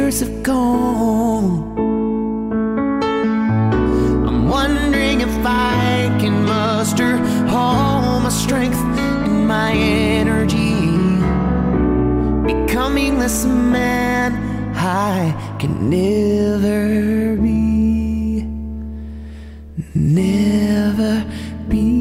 years have gone. I'm wondering if I can muster all my strength and my energy, becoming this man I can never be, never be.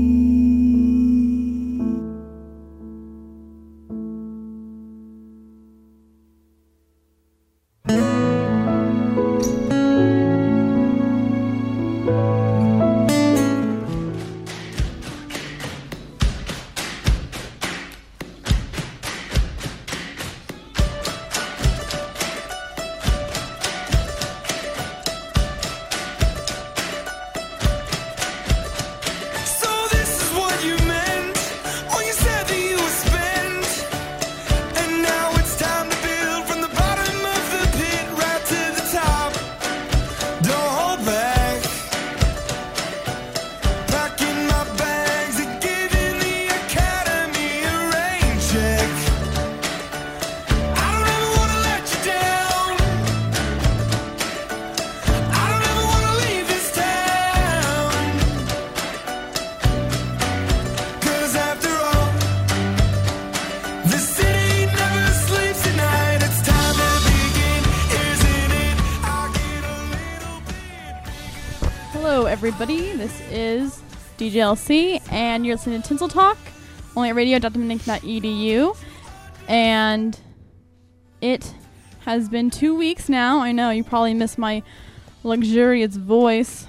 Everybody, this is DJLC, and you're listening to Tinsel Talk, only at radio.dominic.edu, and it has been 2 weeks now. I know, you probably miss my luxurious voice,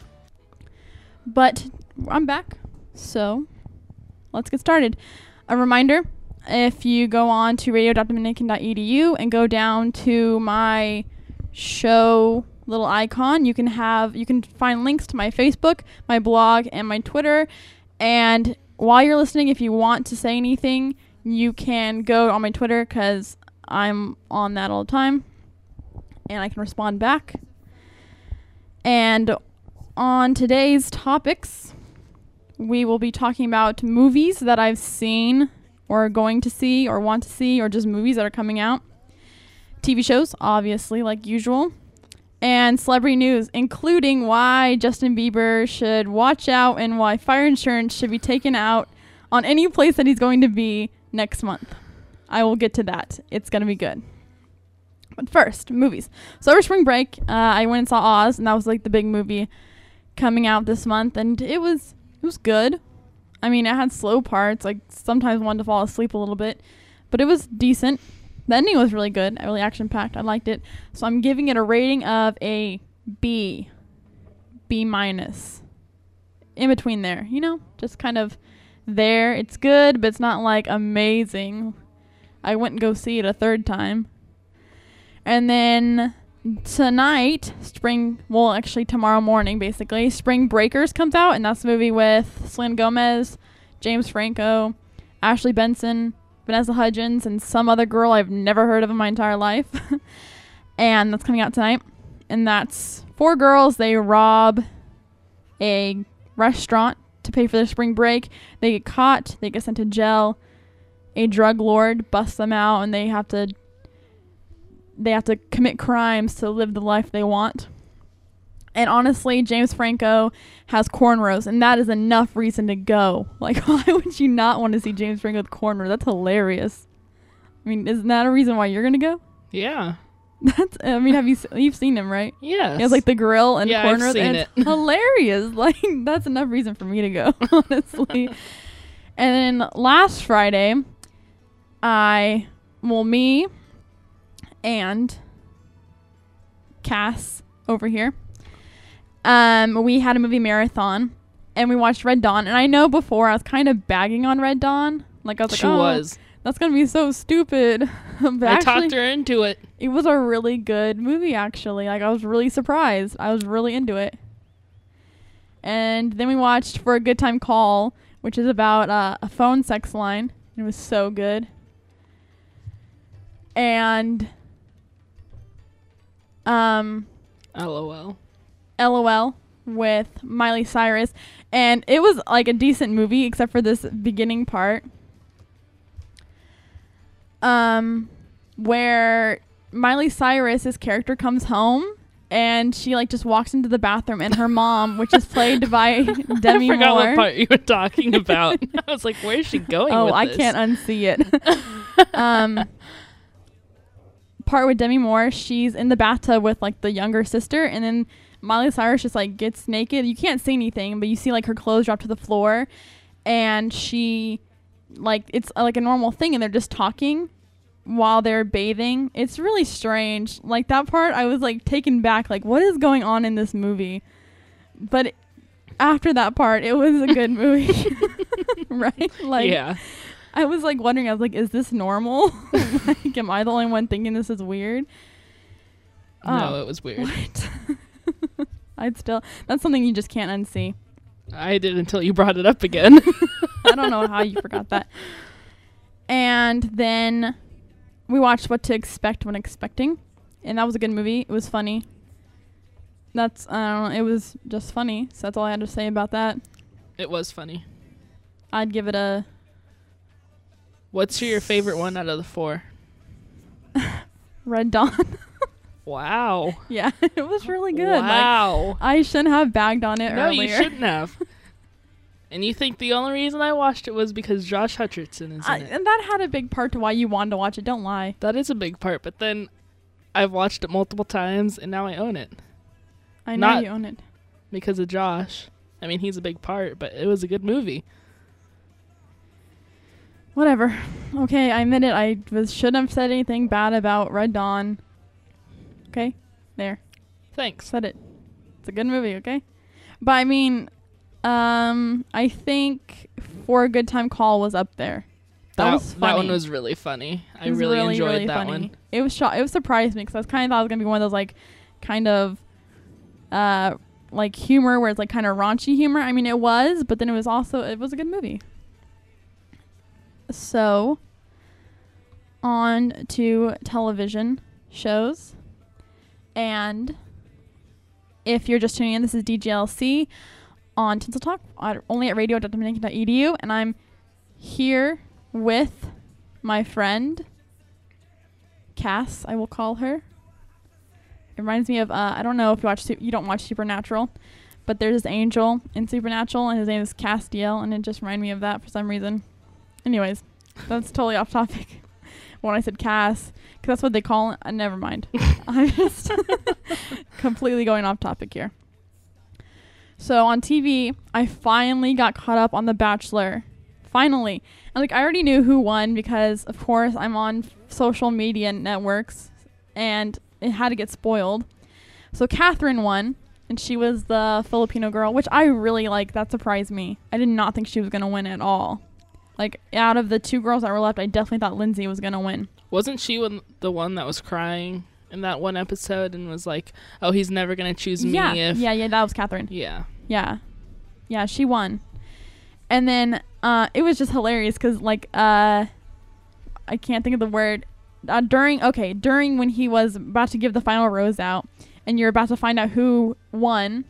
but I'm back, so let's get started. A reminder, if you go on to radio.dominican.edu and go down to my show little icon, you can find links to my Facebook, my blog, and my Twitter. And while you're listening, if you want to say anything, you can go on my Twitter, because I'm on that all the time and I can respond back. And on today's topics, we will be talking about movies that I've seen or going to see or want to see, or just movies that are coming out, TV shows, obviously, like usual, and celebrity news, including why Justin Bieber should watch out and why fire insurance should be taken out on any place that he's going to be next month. I will get to that. It's going to be good. But first, movies. So over spring break, I went and saw Oz, and that was like the big movie coming out this month, and it was good. I mean, it had slow parts, like sometimes wanted to fall asleep a little bit, but it was decent. The ending was really good, really action-packed. I liked it. So I'm giving it a rating of a B minus. In between there, just kind of there. It's good, but it's not like amazing. I wouldn't go see it a third time. And then tonight, tomorrow morning, basically, Spring Breakers comes out, and that's the movie with Selena Gomez, James Franco, Ashley Benson, Vanessa Hudgens, and some other girl I've never heard of in my entire life. And that's coming out tonight. And that's 4 girls. They rob a restaurant to pay for their spring break. They get caught. They get sent to jail. A drug lord busts them out, and they have to commit crimes to live the life they want. And honestly, James Franco has cornrows, and that is enough reason to go. Like, why would you not want to see James Franco with cornrows? That's hilarious. I mean, isn't that a reason why you're going to go? Yeah. You've seen him, right? Yes. He has like the grill and cornrows. I've seen and it. It's hilarious. Like, that's enough reason for me to go, honestly. And then last Friday, me and Cass over here, we had a movie marathon, and we watched Red Dawn. And I know before I was kind of bagging on Red Dawn. Like, I was like, that's going to be so stupid. But I talked her into it. It was a really good movie, actually. Like, I was really surprised. I was really into it. And then we watched For a Good Time Call, which is about a phone sex line. It was so good. And LOL with Miley Cyrus, and it was like a decent movie except for this beginning part where Miley Cyrus's character comes home and she like just walks into the bathroom, and her mom, which is played by Demi I forgot Moore. what part you were talking about. I was like, where is she going Oh, with I this? can't unsee it. Part with Demi Moore, she's in the bathtub with like the younger sister, and then Miley Cyrus just like gets naked. You can't see anything, but you see like her clothes drop to the floor, and she like it's like a normal thing, and they're just talking while they're bathing. It's really strange. Like that part, I was like taken back. Like, what is going on in this movie? But after that part, it was a good movie, right? Like, yeah. I was like wondering. I was like, is this normal? Like, am I the only one thinking this is weird? No, it was weird. What? That's something you just can't unsee. I did until you brought it up again. I don't know how you forgot that. And then we watched What to Expect When Expecting, and that was a good movie. It was funny. I don't know, it was just funny. So that's all I had to say about that. It was funny. I'd give it a... What's your favorite one out of the 4? Red Dawn. Wow. Yeah, it was really good. Wow. Like, I shouldn't have bagged on it No, earlier. you shouldn't have. And you think the only reason I watched it was because Josh Hutcherson is in it. And that had a big part to why you wanted to watch it. Don't lie. That is a big part, but then I've watched it multiple times, and now I own it I know Not- you own it. because of Josh. I mean, he's a big part, but it was a good movie. Whatever. Okay, I admit it. I shouldn't have said anything bad about Red Dawn. Okay? There. Thanks. Said it. It's a good movie, okay? But I mean, I think For a Good Time Call was up there. That was funny. That one was really funny. I It was really enjoyed really that funny. one. It was it surprised me because I was kind of thought it was gonna be one of those like kind of like humor where it's like kind of raunchy humor. I mean, it was, but then it was a good movie. So, on to television shows. And if you're just tuning in, this is DGLC on Tinsel Talk, only at radio.dominican.edu. And I'm here with my friend, Cass, I will call her. It reminds me of, I don't know if you don't watch Supernatural, but there's this angel in Supernatural, and his name is Castiel, and it just reminded me of that for some reason. Anyways, that's totally off topic. When I said Cass, because that's what they call it. Never mind. I'm just completely going off topic here. So on TV, I finally got caught up on The Bachelor. Finally. And like I already knew who won because, of course, I'm on social media networks, and it had to get spoiled. So Catherine won, and she was the Filipino girl, which I really like. That surprised me. I did not think she was going to win at all. Like, out of the 2 girls that were left, I definitely thought Lindsay was going to win. Wasn't she the one that was crying in that one episode and was like, oh, he's never going to choose me if... Yeah, that was Catherine. Yeah. Yeah, she won. And then it was just hilarious because, like, I can't think of the word. During when he was about to give the final rose out and you're about to find out who won,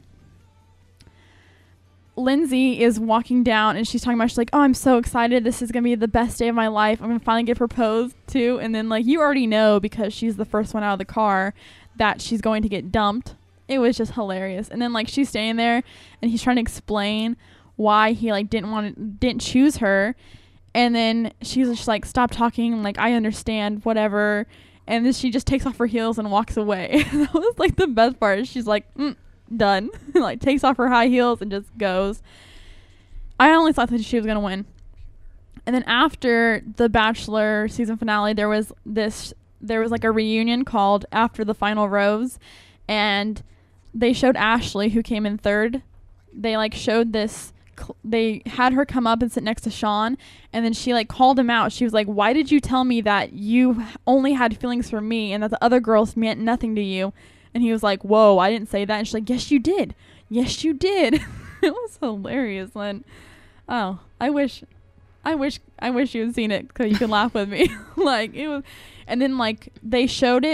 Lindsay is walking down and she's talking about, she's like, oh, I'm so excited. This is going to be the best day of my life. I'm going to finally get proposed to. And then, like, you already know because she's the first one out of the car that she's going to get dumped. It was just hilarious. And then, like, she's standing there and he's trying to explain why he, like, didn't choose her. And then she's just like, stop talking. Like, I understand, whatever. And then she just takes off her heels and walks away. That was, like, the best part. She's like, done. Like, takes off her high heels and just goes. I only thought that she was going to win. And then after the Bachelor season finale, there was like a reunion called After the Final Rose. And they showed Ashley, who came in third. They, like, showed this... They had her come up and sit next to Sean, and then she, like, called him out. She was like, why did you tell me that you only had feelings for me and that the other girls meant nothing to you? And he was like, whoa, I didn't say that. And she's like, yes, you did. Yes, you did. It was hilarious. And oh, I wish you had seen it because you could laugh with me. Like, it was. And then, like, they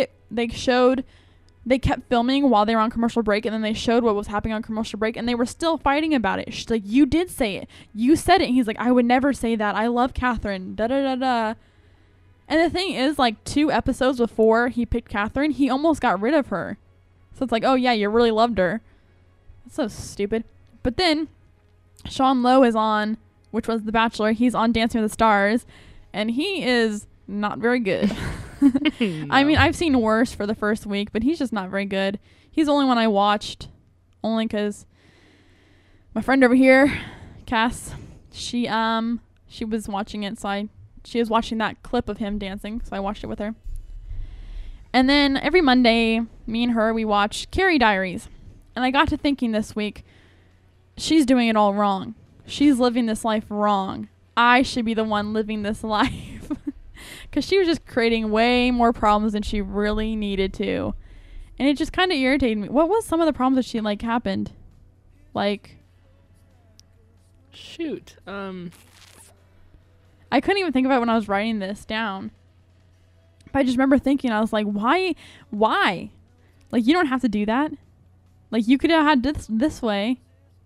kept filming while they were on commercial break, and then they showed what was happening on commercial break, and they were still fighting about it. She's like, you did say it. You said it. And he's like, I would never say that. I love Catherine. Da da da da. And the thing is, like, 2 episodes before he picked Catherine, he almost got rid of her. So it's like, oh yeah, you really loved her. That's so stupid. But then Sean Lowe is on, which was The Bachelor. He's on Dancing with the Stars, and he is not very good. No. I mean, I've seen worse for the first week, but he's just not very good. He's the only one I watched, only because my friend over here, Cass, she was watching it, so she was watching that clip of him dancing, so I watched it with her. And then every Monday, me and her, we watch Carrie Diaries. And I got to thinking this week, she's doing it all wrong. She's living this life wrong. I should be the one living this life. Because she was just creating way more problems than she really needed to. And it just kind of irritated me. What was some of the problems that she, like, happened? Like... Shoot. I couldn't even think of it when I was writing this down. But I just remember thinking, I was like, why? Like, you don't have to do that. Like, you could have had this way.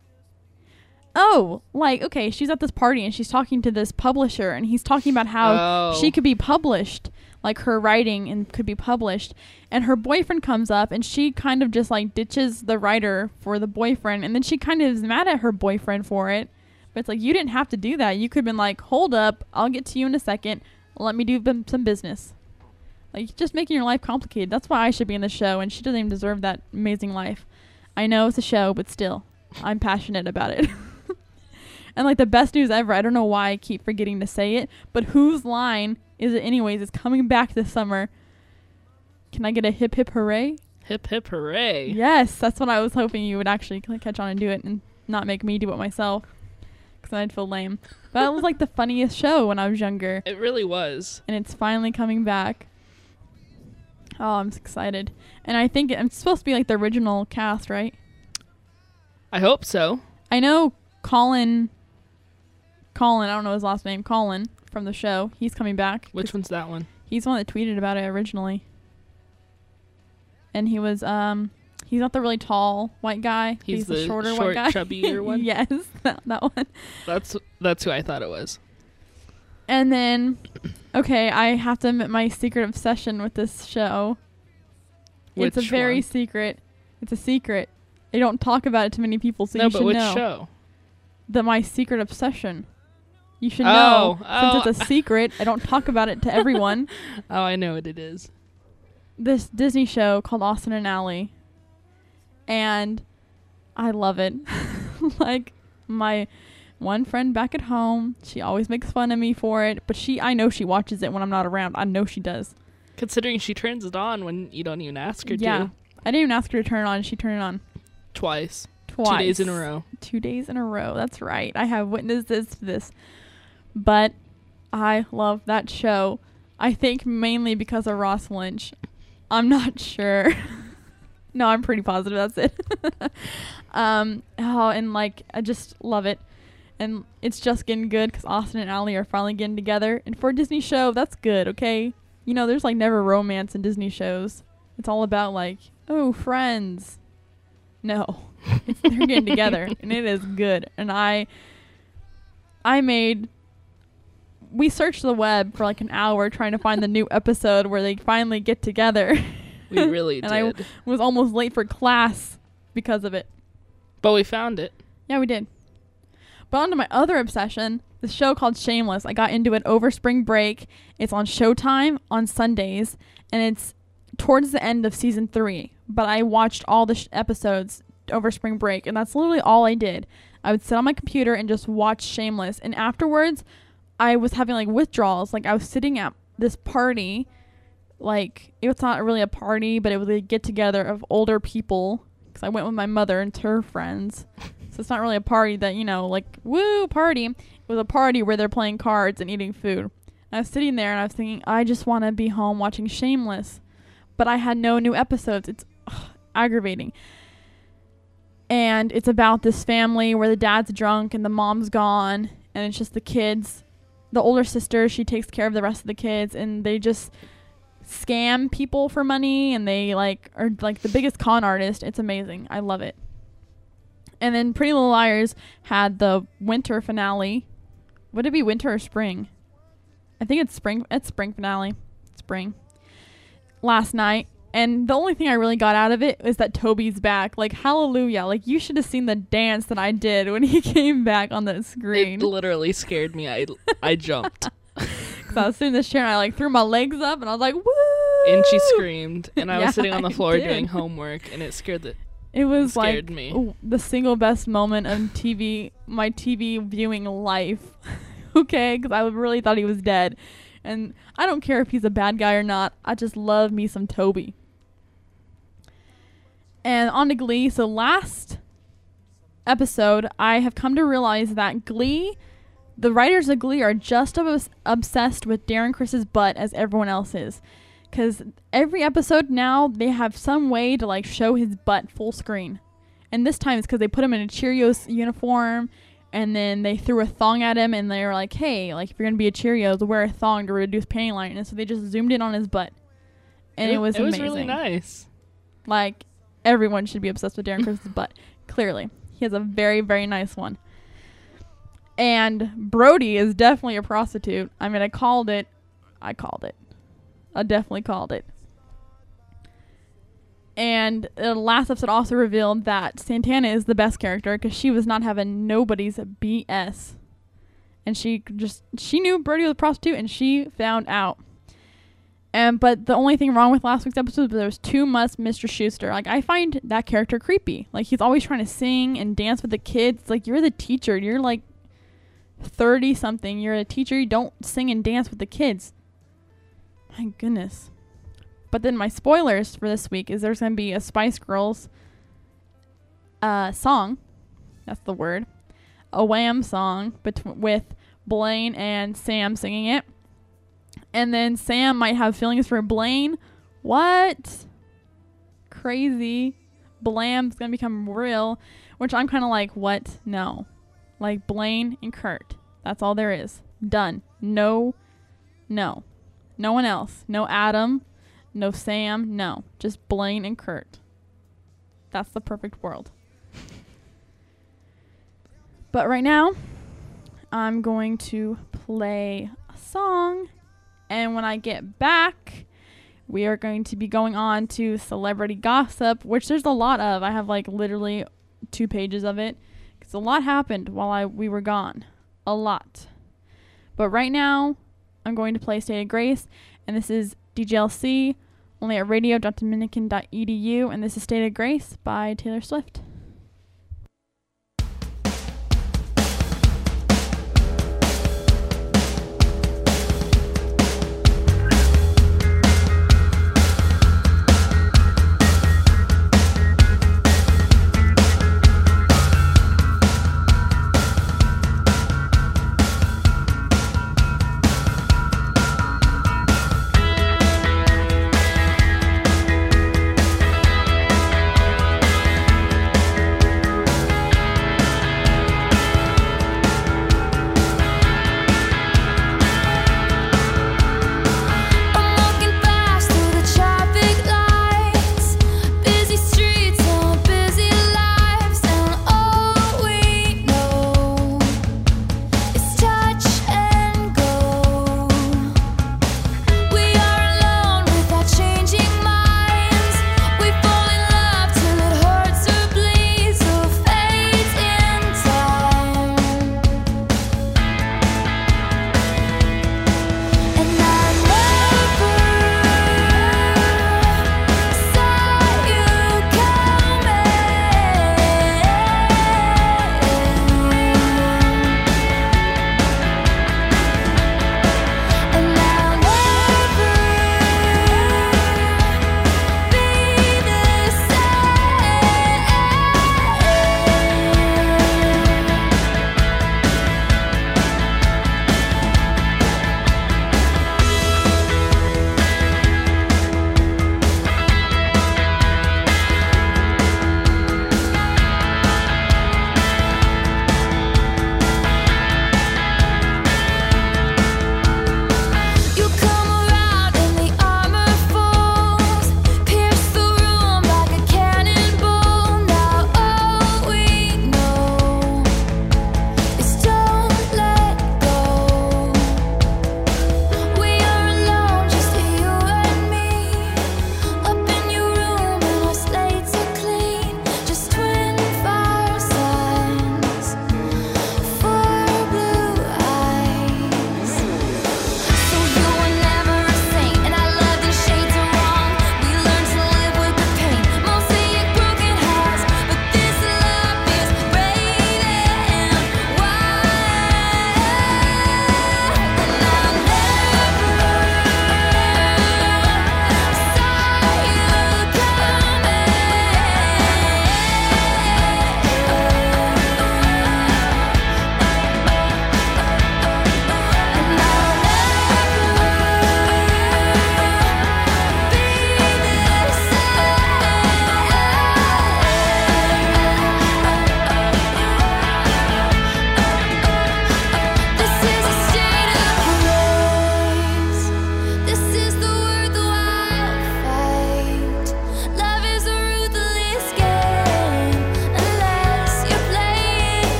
Oh, like, okay, she's at this party and she's talking to this publisher and he's talking about how she could be published, like her writing and could be published. And her boyfriend comes up and she kind of just like ditches the writer for the boyfriend. And then she kind of is mad at her boyfriend for it. But it's like, you didn't have to do that. You could have been like, hold up, I'll get to you in a second. Let me do some business. Like, just making your life complicated. That's why I should be in the show, and she doesn't even deserve that amazing life. I know it's a show, but still, I'm passionate about it. And, like, the best news ever, I don't know why I keep forgetting to say it, but Whose Line Is It Anyways is coming back this summer. Can I get a hip hip hooray? Hip hip hooray. Yes, that's what I was hoping you would actually catch on and do it and not make me do it myself, because I'd feel lame. But it was, like, the funniest show when I was younger. It really was. And it's finally coming back. Oh, I'm excited. And I think it's supposed to be like the original cast, right? I hope so. I know Colin, I don't know his last name, Colin from the show. He's coming back. Which one's that one? He's the one that tweeted about it originally. And he was, he's not the really tall white guy. He's the shorter short, white guy. chubbier one? Yes, that one. That's who I thought it was. And then, okay, I have to admit my secret obsession with this show. It's a very secret. It's a secret. I don't talk about it to many people, so you should know. No, but which show? My secret obsession. You should know. Oh. Since it's a secret, I don't talk about it to everyone. Oh, I know what it is. This Disney show called Austin and Ally. And I love it. Like, my one friend back at home, she always makes fun of me for it, but I know she watches it when I'm not around. I know she does. Considering she turns it on when you don't even ask her to. Yeah. I didn't even ask her to turn it on. She turned it on. Twice. 2 days in a row. 2 days in a row. That's right. I have witnessed this. But I love that show. I think mainly because of Ross Lynch. I'm not sure. No, I'm pretty positive that's it. And like, I just love it. And it's just getting good because Austin and Ally are finally getting together. And for a Disney show, that's good, okay? You know, there's like never romance in Disney shows. It's all about like, oh, friends. No. They're getting together. And it is good. And we searched the web for like an hour trying to find the new episode where they finally get together. We really and did. I was almost late for class because of it. But we found it. Yeah, we did. But on to my other obsession, the show called Shameless. I got into it over spring break. It's on Showtime on Sundays, and it's towards the end of season 3. But I watched all the episodes over spring break, and that's literally all I did. I would sit on my computer and just watch Shameless, and afterwards, I was having like withdrawals. Like, I was sitting at this party, like, it was not really a party, but it was a get-together of older people, because I went with my mother and her friends. So it's not really a party that, you know, like, woo, party. It was a party where they're playing cards and eating food. And I was sitting there and I was thinking, I just want to be home watching Shameless. But I had no new episodes. It's aggravating. And it's about this family where the dad's drunk and the mom's gone. And it's just the kids. The older sister, she takes care of the rest of the kids. And they just scam people for money. And they, like, are, like, the biggest con artist. It's amazing. I love it. And then Pretty Little Liars had the winter finale. Would it be winter or spring? I think it's spring. It's spring finale. Spring. Last night. And the only thing I really got out of it is that Toby's back. Like, hallelujah. Like, you should have seen the dance that I did when he came back on the screen. It literally scared me. I jumped. Because I was sitting in this chair and I like threw my legs up and I was like, woo! And she screamed. And I was sitting on the floor doing homework and it scared me. The single best moment of my TV viewing life. Okay? Because I really thought he was dead. And I don't care if he's a bad guy or not. I just love me some Toby. And on to Glee. So last episode, I have come to realize that Glee, the writers of Glee are just as obsessed with Darren Criss's butt as everyone else is. Because every episode now, they have some way to like show his butt full screen. And this time it's because they put him in a Cheerios uniform. And then they threw a thong at him and they were like, hey, like if you're going to be a Cheerios, wear a thong to reduce panty lining. And so they just zoomed in on his butt. And it was amazing. It was really nice. Like, everyone should be obsessed with Darren Criss's butt. Clearly. He has a very, very nice one. And Brody is definitely a prostitute. I mean, I called it. I definitely called it. And the last episode also revealed that Santana is the best character because she was not having nobody's BS. And she knew Brody was a prostitute and she found out. But the only thing wrong with last week's episode was there was too much Mr. Schuester. Like, I find that character creepy. Like, he's always trying to sing and dance with the kids. It's like, you're the teacher. You're like 30-something. You're a teacher. You don't sing and dance with the kids. My goodness. But then my spoilers for this week is there's going to be a Spice Girls song. That's the word. A Wham song with Blaine and Sam singing it. And then Sam might have feelings for Blaine. What? Crazy. Blam's going to become real. Which I'm kind of like, what? No. Like Blaine and Kurt. That's all there is. Done. No. No one else. No Adam. No Sam, no. Just Blaine and Kurt. That's the perfect world. But right now, I'm going to play a song. And when I get back, we are going to be going on to celebrity gossip, which there's a lot of. I have like literally 2 pages of it. Because a lot happened while we were gone. A lot. But right now, I'm going to play State of Grace. And this is DJLC. Only at radio.dominican.edu, and this is State of Grace by Taylor Swift.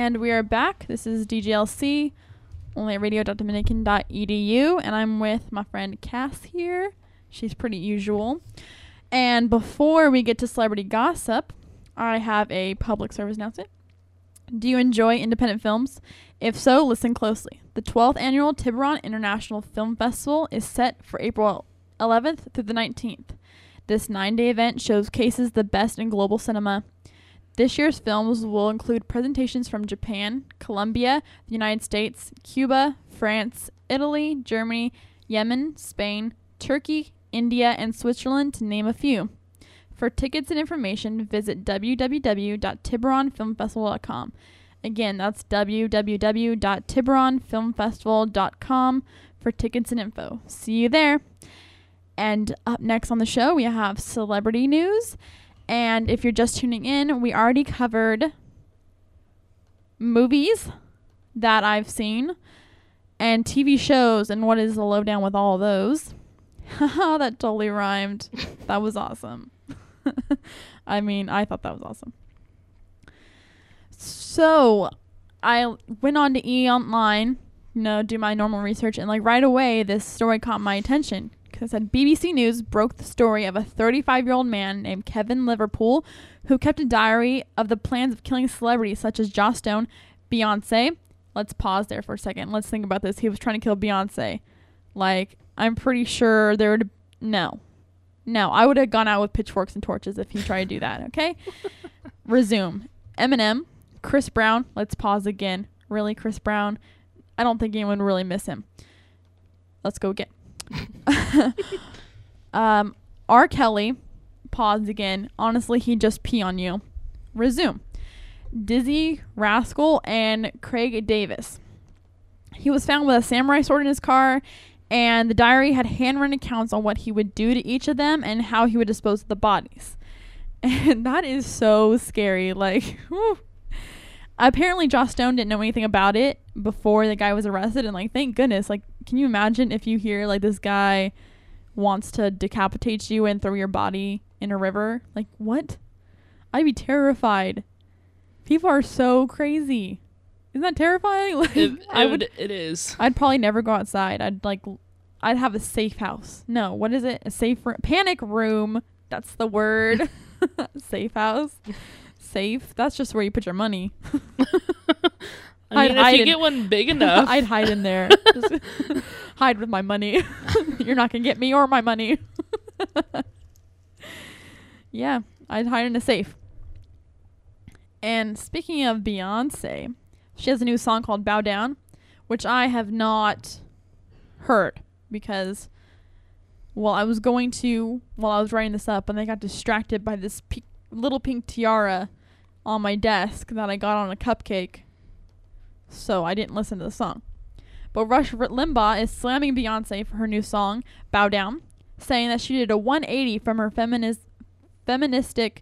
And we are back. This is DGLC, only at radio.dominican.edu, and I'm with my friend Cass here. She's pretty usual. And before we get to celebrity gossip, I have a public service announcement. Do you enjoy independent films? If so, listen closely. The 12th annual Tiburon International Film Festival is set for April 11th through the 19th. This 9-day event showcases the best in global cinema. This year's films will include presentations from Japan, Colombia, the United States, Cuba, France, Italy, Germany, Yemen, Spain, Turkey, India, and Switzerland, to name a few. For tickets and information, visit www.tiburonfilmfestival.com. Again, that's www.tiburonfilmfestival.com for tickets and info. See you there. And up next on the show, we have celebrity news. And if you're just tuning in, we already covered movies that I've seen and TV shows and what is the lowdown with all of those. Haha, that totally rhymed. That was awesome. I mean, I thought that was awesome. So I went on to E! Online, do my normal research, and like right away, this story caught my attention. Because it said BBC News broke the story of a 35-year-old man named Kevin Liverpool who kept a diary of the plans of killing celebrities such as Joss Stone, Beyonce. Let's pause there for a second. Let's think about this. He was trying to kill Beyonce. Like, I'm pretty sure there would... No, I would have gone out with pitchforks and torches if he tried to do that, okay? Resume. Eminem, Chris Brown. Let's pause again. Really, Chris Brown? I don't think anyone would really miss him. Let's go again. R. Kelly, pause again. Honestly, he'd just pee on you. Resume. Dizzy Rascal and Craig Davis. He was found with a samurai sword in his car, and the diary had handwritten accounts on what he would do to each of them and how he would dispose of the bodies. And that is so scary. Like, whew. Apparently Joss Stone didn't know anything about it before the guy was arrested, and like, thank goodness. Like, can you imagine if you hear like this guy wants to decapitate you and throw your body in a river? Like, what? I'd be terrified. People are so crazy. Isn't that terrifying? Like, it is. I'd probably never go outside. I'd have a safe house. No, what is it? A safe panic room. That's the word. Safe house. Safe. That's just where you put your money. I mean, if you get one big enough. I'd hide in there. Just hide with my money. You're not going to get me or my money. Yeah, I'd hide in a safe. And speaking of Beyonce, she has a new song called Bow Down, which I have not heard because, well, I was writing this up, and I got distracted by this little pink tiara on my desk that I got on a cupcake. So I didn't listen to the song. But Rush Limbaugh is slamming Beyonce for her new song, Bow Down, saying that she did a 180 from her feministic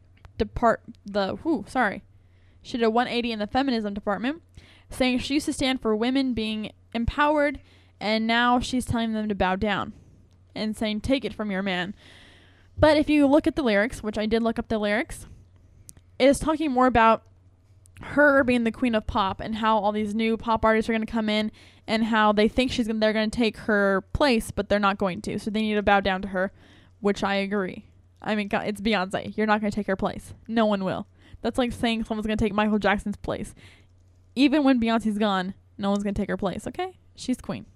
She did a 180 in the feminism department, saying she used to stand for women being empowered, and now she's telling them to bow down and saying, take it from your man. But if you look at the lyrics, which I did look up the lyrics, it is talking more about her being the queen of pop and how all these new pop artists are going to come in and how they think they're going to take her place, but they're not going to. So they need to bow down to her, which I agree. I mean, God, it's Beyonce. You're not going to take her place. No one will. That's like saying someone's going to take Michael Jackson's place. Even when Beyonce's gone, no one's going to take her place, okay? She's queen.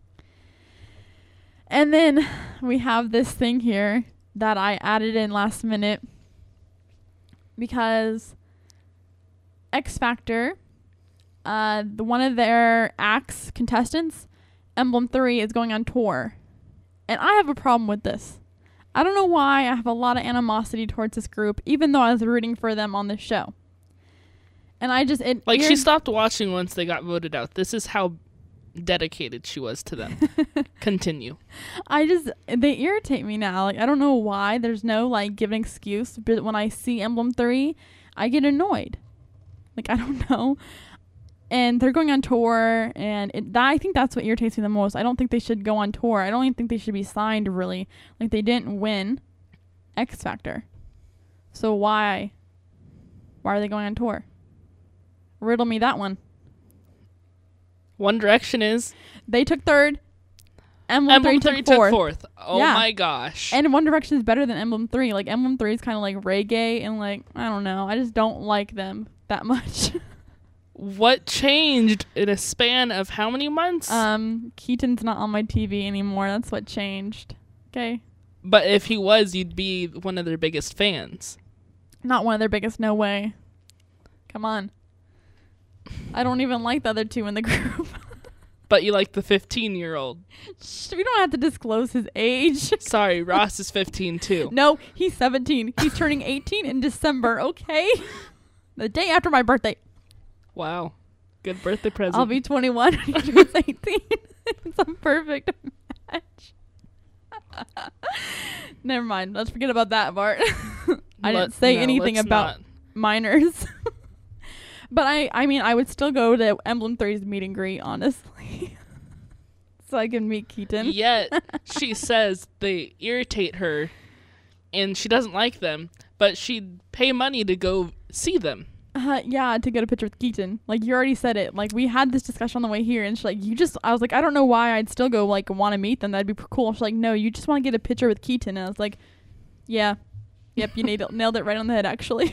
And then we have this thing here that I added in last minute because X Factor, one of their acts contestants, Emblem 3, is going on tour. And I have a problem with this. I don't know why I have a lot of animosity towards this group, even though I was rooting for them on this show. And she stopped watching once they got voted out. This is how dedicated she was to them. Continue. They irritate me now. Like, I don't know why. There's no like giving excuse, but when I see Emblem 3, I get annoyed. Like, I don't know. And they're going on tour, and I think that's what irritates me the most. I don't think they should go on tour. I don't even think they should be signed, really. Like, they didn't win X Factor. So why are they going on tour? Riddle me that one. One Direction is. They took third. Emblem 3 took fourth. Oh my gosh. And One Direction is better than Emblem 3. Like, Emblem 3 is kind of like reggae, and like, I don't know. I just don't like them that much. What changed in a span of how many months? Keaton's not on my TV anymore. That's what changed. Okay. But if he was, you'd be one of their biggest fans. Not one of their biggest, no way. Come on. I don't even like the other two in the group. But you like the 15-year-old. We don't have to disclose his age. Sorry, Ross is 15 too. No, he's 17. He's turning 18 in December, okay? The day after my birthday. Wow. Good birthday present. I'll be 21 when he turns 18. It's a perfect match. Never mind. Let's forget about that part. I didn't say anything about minors. But I mean, I would still go to Emblem 3's meet and greet, honestly. So I can meet Keaton. Yet, she says they irritate her and she doesn't like them, but she'd pay money to go see them. Yeah, to get a picture with Keaton. Like, you already said it. Like, we had this discussion on the way here, and she's like, I was like, I don't know why I'd still go, like, want to meet them. That'd be cool. She's like, no, you just want to get a picture with Keaton. And I was like, yeah. Yep, you nailed it right on the head, actually.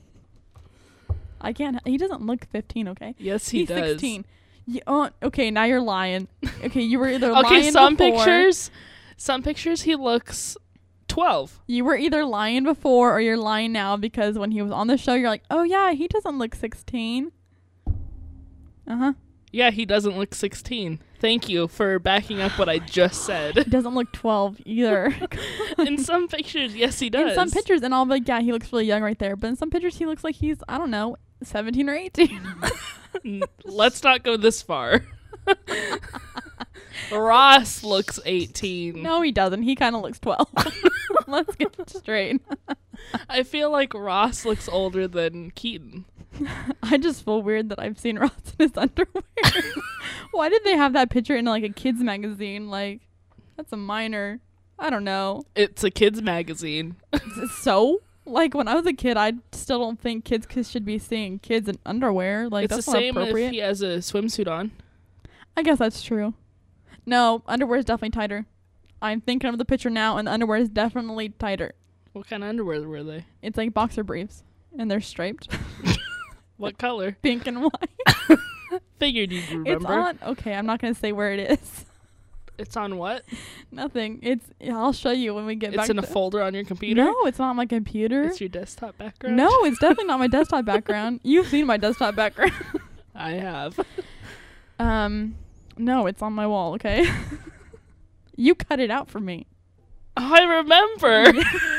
I can't. He doesn't look 15, okay? Yes, he's does. 16. Okay, now you're lying. Okay, you were either lying Okay, before. Some pictures he looks 12. You were either lying before or you're lying now, because when he was on the show, you're like, oh yeah, he doesn't look 16. Uh-huh. Yeah, he doesn't look 16. Thank you for backing up what I just said. He doesn't look 12 either. In some pictures, yes, he does. In some pictures, and I'll be like, yeah, he looks really young right there. But in some pictures, he looks like he's, I don't know, 17 or 18. Let's not go this far. Ross looks 18. No, he doesn't. He kind of looks 12. Let's get it straight. I feel like Ross looks older than Keaton. I just feel weird that I've seen Ross in his underwear. Why did they have that picture in like a kids magazine? Like, that's a minor. I don't know. It's a kids magazine. So? Like, when I was a kid, I still don't think kids should be seeing kids in underwear. Like, it's that's the not same appropriate. if he has a swimsuit on. I guess that's true. No, underwear is definitely tighter. I'm thinking of the picture now, and the underwear is definitely tighter. What kind of underwear were they? It's like boxer briefs, and they're striped. What color? Pink and white. Figured you'd remember. It's on. Okay, I'm not gonna say where it is. It's on what? Nothing. I'll show you when we get back. It's in a folder on your computer? No, it's not on my computer. It's your desktop background? No, it's definitely not my desktop background. You've seen my desktop background. I have. No, it's on my wall, okay? You cut it out for me. I remember.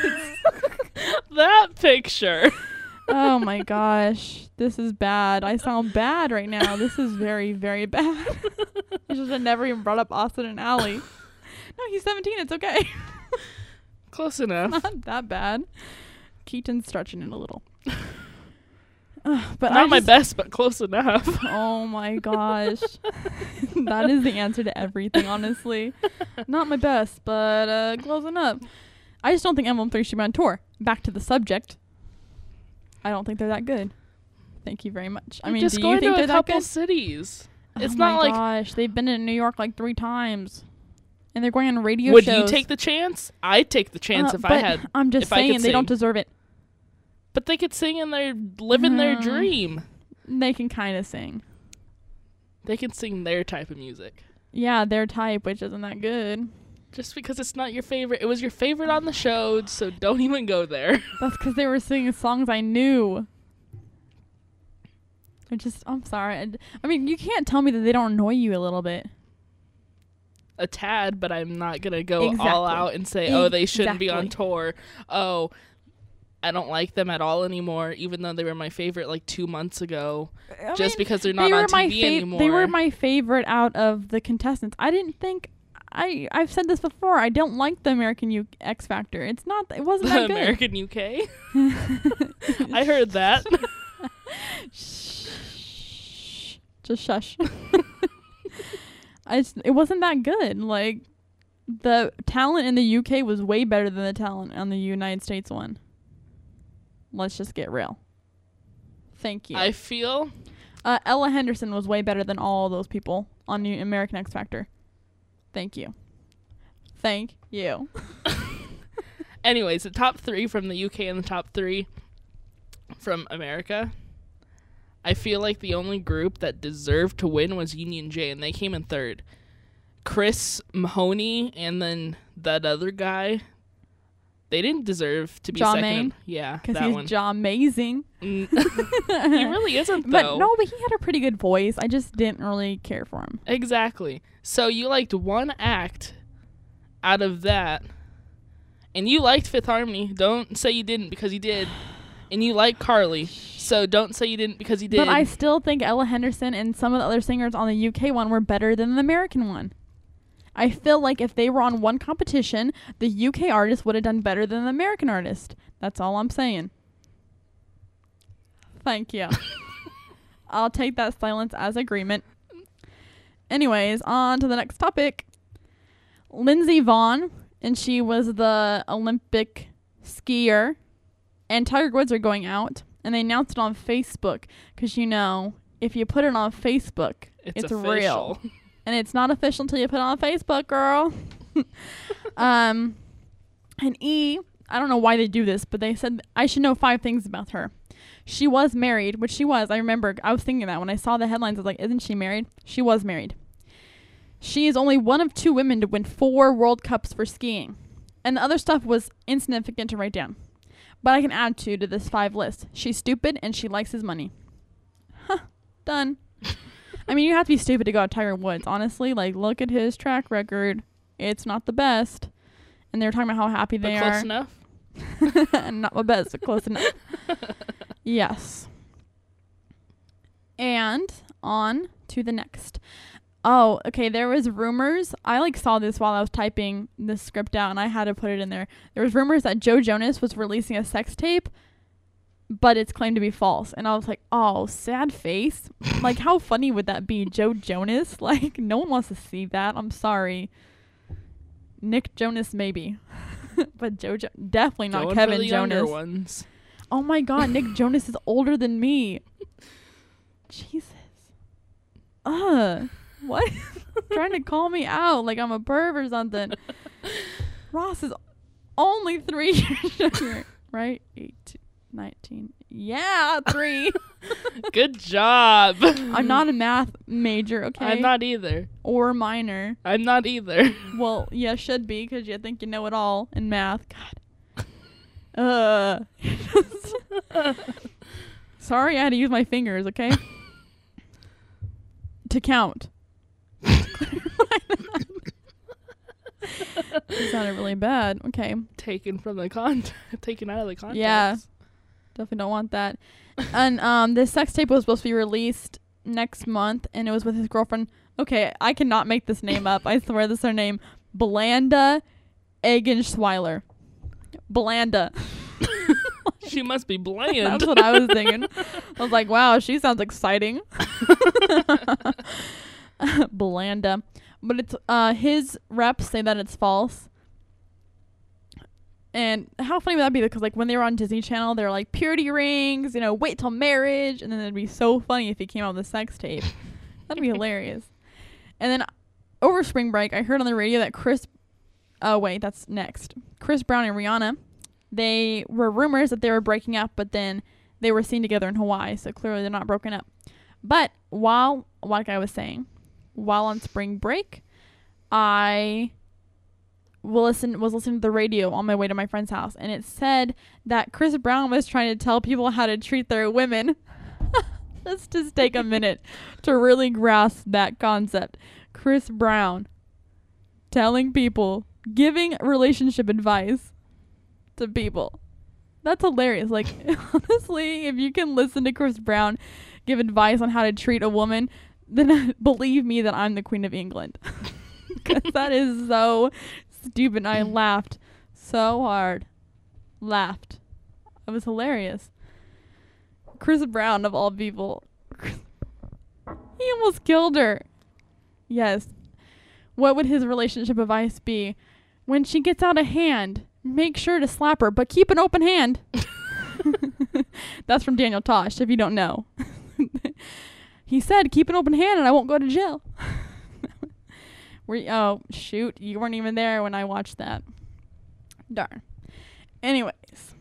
That picture. Oh my gosh. This is bad. I sound bad right now. This is very, very bad. You should have never even brought up Austin and Allie. No, he's 17. It's okay. Close enough. It's not that bad. Keaton's stretching it a little. But not my best, but close enough. Oh my gosh. That is the answer to everything, honestly. Not my best, but close enough. I just don't think Emblem 3 should be on tour. Back to the subject. I don't think they're that good. Thank you very much. I mean, just do you think they're that good? Just go to a couple cities. It's not like... Oh my gosh, they've been in New York like 3 times. And they're going on radio shows. Would you take the chance? I'd take the chance if I had... I'm just saying, they don't deserve it. But they could sing and they're living their dream. They can kind of sing. They can sing their type of music. Yeah, their type, which isn't that good. Just because it's not your favorite. It was your favorite on the show, so don't even go there. That's because they were singing songs I knew. I'm sorry. I mean, you can't tell me that they don't annoy you a little bit. A tad, but I'm not going to go all out and say, oh, they shouldn't be on tour. Oh, I don't like them at all anymore, even though they were my favorite like 2 months ago. Just because they're not on TV anymore. They were my favorite out of the contestants. I didn't think... I've said this before. I don't like the American X Factor. It wasn't that good. American UK? I heard that. Shh. Just shush. It wasn't that good. Like, the talent in the UK was way better than the talent on the United States one. Let's just get real. Thank you. I feel Ella Henderson was way better than all those people on the American X Factor. Thank you. Thank you. Anyways, the top 3 from the UK and the top 3 from America. I feel like the only group that deserved to win was Union J, and they came in 3rd. Chris Mahoney and then that other guy, they didn't deserve to be John second. Maine? Yeah, Because that he's one. John-mazing. He really isn't, though. But he had a pretty good voice. I just didn't really care for him. Exactly. So you liked one act out of that, and you liked Fifth Harmony. Don't say you didn't, because you did. And you like Carly, so don't say you didn't because you did. But I still think Ella Henderson and some of the other singers on the UK one were better than the American one. I feel like if they were on one competition, the UK artist would have done better than the American artist. That's all I'm saying. Thank you. I'll take that silence as agreement. Anyways, on to the next topic. Lindsey Vonn, and she was the Olympic skier, and Tiger Woods are going out, and they announced it on Facebook, because, you know, if you put it on Facebook, it's real. And it's not official until you put it on Facebook, girl. And E, I don't know why they do this, but they said I should know 5 things about her. She was married, which she was. I remember, I was thinking that when I saw the headlines, I was like, isn't she married? She was married. She is only one of 2 women to win 4 World Cups for skiing. And the other stuff was insignificant to write down. But I can add 2 to this 5 list. She's stupid and she likes his money. Huh. Done. I mean, you have to be stupid to go out Tiger Woods, honestly. Like, look at his track record. It's not the best. And they were talking about how happy they are. Close enough? Not my best, but close enough. Yes. And on to the next. Oh, okay, there was rumors. I saw this while I was typing the script out, and I had to put it in there. There was rumors that Joe Jonas was releasing a sex tape, but it's claimed to be false. And I was like, oh, sad face. Like, how funny would that be? Joe Jonas? Like, no one wants to see that. I'm sorry. Nick Jonas, maybe. But definitely not Going Kevin for the Jonas. younger ones. Oh my God, Nick Jonas is older than me. Jesus. What? Trying to call me out like I'm a perv or something. Ross is only 3 years younger, right? 18, 19. Yeah, 3. Good job. I'm not a math major, okay? I'm not either. Or minor. I'm not either. Well, yeah, should be, because you think you know it all in math. God. Sorry I had to use my fingers, okay? To count. It sounded really bad. Okay. Taken out of the context. Yeah. Definitely don't want that. And this sex tape was supposed to be released next month, and it was with his girlfriend. Okay, I cannot make this name up. I swear this is her name. Blanda Eggenschweiler. Blanda. She must be bland. That's what I was thinking. I was like, wow, she sounds exciting. Blanda. But it's his reps say that it's false. And how funny would that be? Because like when they were on Disney Channel, they were like purity rings, wait till marriage, and then it'd be so funny if he came out with a sex tape. That'd be hilarious. And then over spring break, I heard on the radio that Chris Brown and Rihanna, they were rumors that they were breaking up, but then they were seen together in Hawaii, so clearly they're not broken up. But like I was saying, while on spring break, I was listening to the radio on my way to my friend's house, and it said that Chris Brown was trying to tell people how to treat their women. Let's just take a minute to really grasp that concept. Chris Brown telling people, giving relationship advice to people. That's hilarious. Like, honestly, if you can listen to Chris Brown give advice on how to treat a woman, then believe me that I'm the Queen of England. Because that is so stupid. I laughed so hard. It was hilarious. Chris Brown, of all people. He almost killed her. Yes. What would his relationship advice be? When she gets out of hand, make sure to slap her, but keep an open hand. That's from Daniel Tosh, if you don't know. He said, keep an open hand and I won't go to jail. Oh, shoot. You weren't even there when I watched that. Darn. Anyways.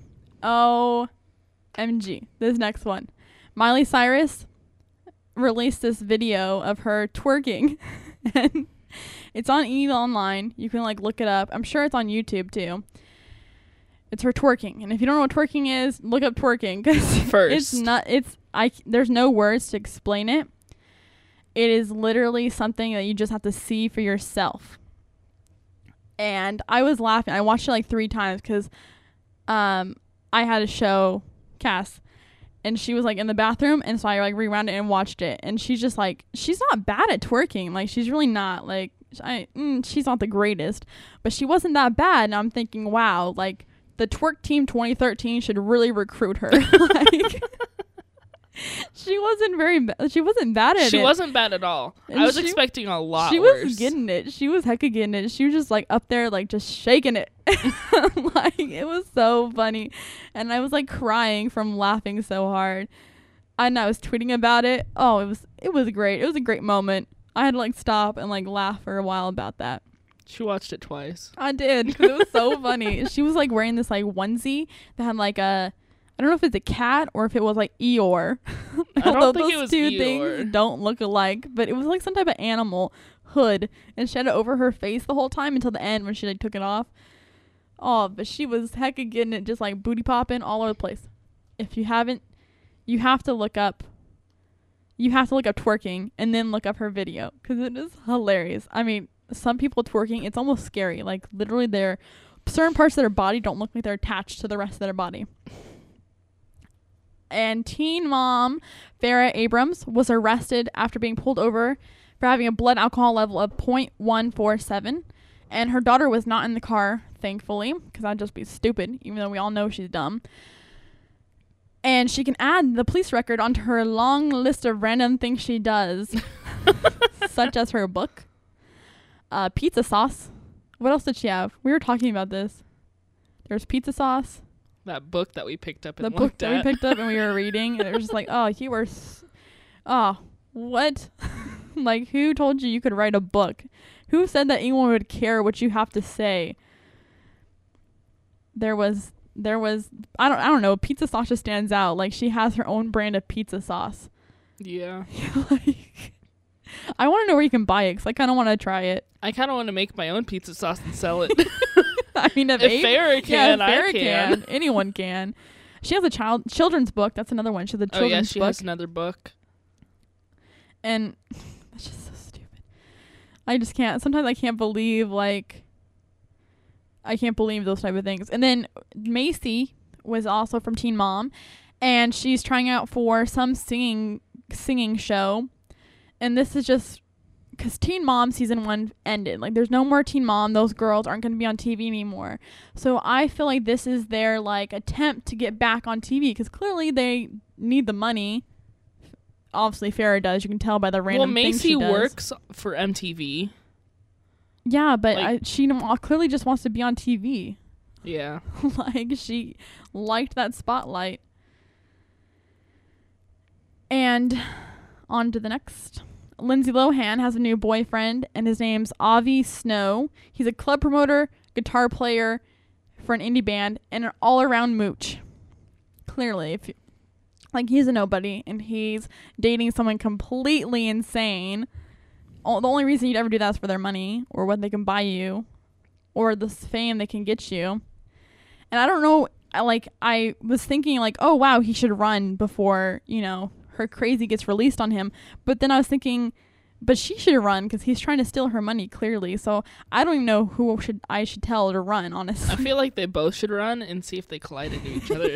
OMG. This next one. Miley Cyrus released this video of her twerking. And it's on E! Online. You can, like, look it up. I'm sure it's on YouTube, too. It's her twerking. And if you don't know what twerking is, look up twerking. Because First. There's no words to explain it. It is literally something that you just have to see for yourself. And I was laughing. I watched it like 3 times because I had a show, Cass, and she was like in the bathroom, and so I like rewound it and watched it. And she's just like, she's not bad at twerking. Like, she's really not. Like, she's not the greatest, but she wasn't that bad. And I'm thinking, wow, like the twerk team 2013 should really recruit her. Like. She wasn't bad at it. She wasn't bad at all. And I was expecting a lot worse. She was getting it. She was hecka getting it. She was just like up there, like just shaking it. Like, it was so funny. And I was like crying from laughing so hard. And I was tweeting about it. Oh, it was great. It was a great moment. I had to like stop and like laugh for a while about that. She watched it twice. I did, because it was so funny. She was like wearing this like onesie that had like I don't know if it's a cat or if it was like Eeyore. I don't think it was two Eeyore. Things don't look alike, but it was like some type of animal hood, and she had it over her face the whole time until the end when she like took it off. Oh, but she was hecka getting it, just like booty popping all over the place. If you haven't, you have to look up twerking and then look up her video, because it is hilarious. I mean, some people twerking, it's almost scary. Like, literally certain parts of their body don't look like they're attached to the rest of their body. And teen mom Farrah Abrams was arrested after being pulled over for having a blood alcohol level of 0.147. And her daughter was not in the car, thankfully, because that'd just be stupid, even though we all know she's dumb. And she can add the police record onto her long list of random things she does, such as her book, pizza sauce. What else did she have? We were talking about this. There's pizza sauce. That book that we picked up and looked at. The book that we picked up and we were reading. And it was just like, what? Like, who told you could write a book? Who said that anyone would care what you have to say? There was, I don't know. Pizza sauce just stands out. Like, she has her own brand of pizza sauce. Yeah. Like, I want to know where you can buy it, because I kind of want to try it. I kind of want to make my own pizza sauce and sell it. I mean, if Farrah can, I can. Anyone can. She has a children's book. That's another one. She has a children's book. She has another book. And that's just so stupid. I just can't. Sometimes I can't believe, those type of things. And then Macy was also from Teen Mom, and she's trying out for some singing show. And this is just because Teen Mom season 1 ended. Like, there's no more Teen Mom. Those girls aren't going to be on TV anymore. So I feel like this is their, like, attempt to get back on TV, because clearly they need the money. Obviously, Farrah does. You can tell by the random things she does. Well, Macy works for MTV. Yeah, but she clearly just wants to be on TV. Yeah. Like, she liked that spotlight. And on to the next. Lindsay Lohan has a new boyfriend, and his name's Avi Snow. He's a club promoter, guitar player for an indie band, and an all-around mooch. Clearly, he's a nobody, and he's dating someone completely insane. The only reason you'd ever do that is for their money, or what they can buy you, or the fame they can get you. And I don't know, I was thinking, oh, wow, he should run before, her crazy gets released on him. But then I was thinking, but she should run, because he's trying to steal her money, clearly. So I don't even know who I should tell to run, honestly. I feel like they both should run and see if they collide into each other.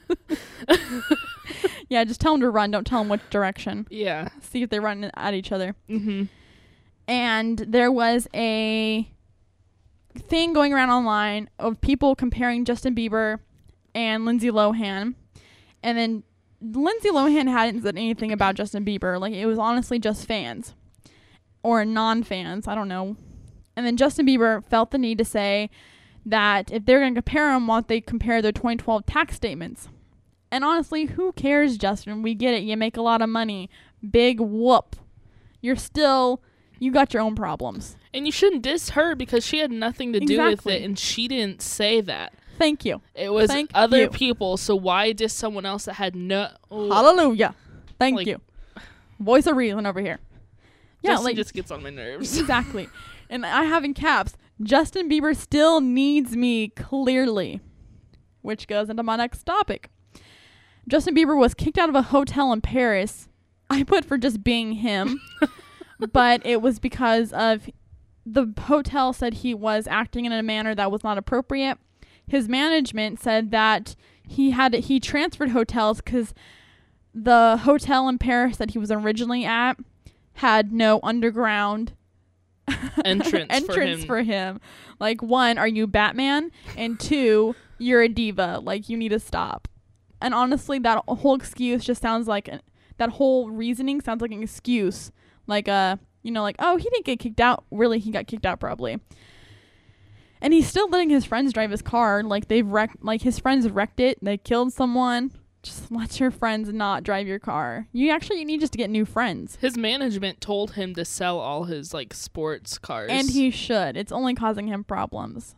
Yeah, just tell them to run. Don't tell them which direction. Yeah. See if they run at each other. Mm-hmm. And there was a thing going around online of people comparing Justin Bieber and Lindsay Lohan. And then Lindsay Lohan hadn't said anything about Justin Bieber. Like, it was honestly just fans. Or non-fans. I don't know. And then Justin Bieber felt the need to say that if they're going to compare them, why don't they compare their 2012 tax statements? And honestly, who cares, Justin? We get it. You make a lot of money. big whoop. You got your own problems. And you shouldn't diss her because she had nothing to do with it, and she didn't say that. Thank you. It was other people, so why diss someone else that had no... Hallelujah. Thank you. Voice of reason over here. Yeah, Justin just gets on my nerves. Exactly. And I have in caps, Justin Bieber still needs me, clearly. Which goes into my next topic. Justin Bieber was kicked out of a hotel in Paris. I put for just being him. But it was because of the hotel said he was acting in a manner that was not appropriate. His management said that he transferred hotels because the hotel in Paris that he was originally at had no underground entrance for him. Like, 1, are you Batman? And 2, you're a diva. Like, you need to stop. And honestly, that whole excuse just sounds like that whole reasoning sounds like an excuse. Like, oh, he didn't get kicked out. Really, he got kicked out probably. And he's still letting his friends drive his car. Like, his friends wrecked it. They killed someone. Just let your friends not drive your car. You need just to get new friends. His management told him to sell all his, sports cars. And he should. It's only causing him problems.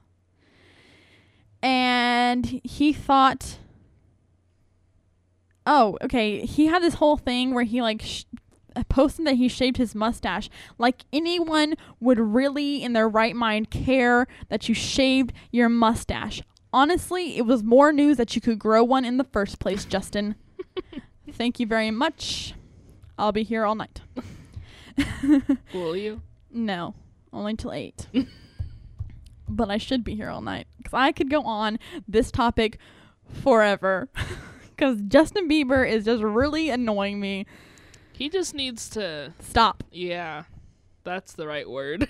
And he thought... Oh, okay. He had this whole thing where he, posting that he shaved his mustache. Like, anyone would really in their right mind care that you shaved your mustache. Honestly, it was more news that you could grow one in the first place, Justin. Thank you very much. I'll be here all night. Will you? No, only till 8. But I should be here all night because I could go on this topic forever. Because Justin Bieber is just really annoying me. He just needs to... Stop. Yeah, that's the right word.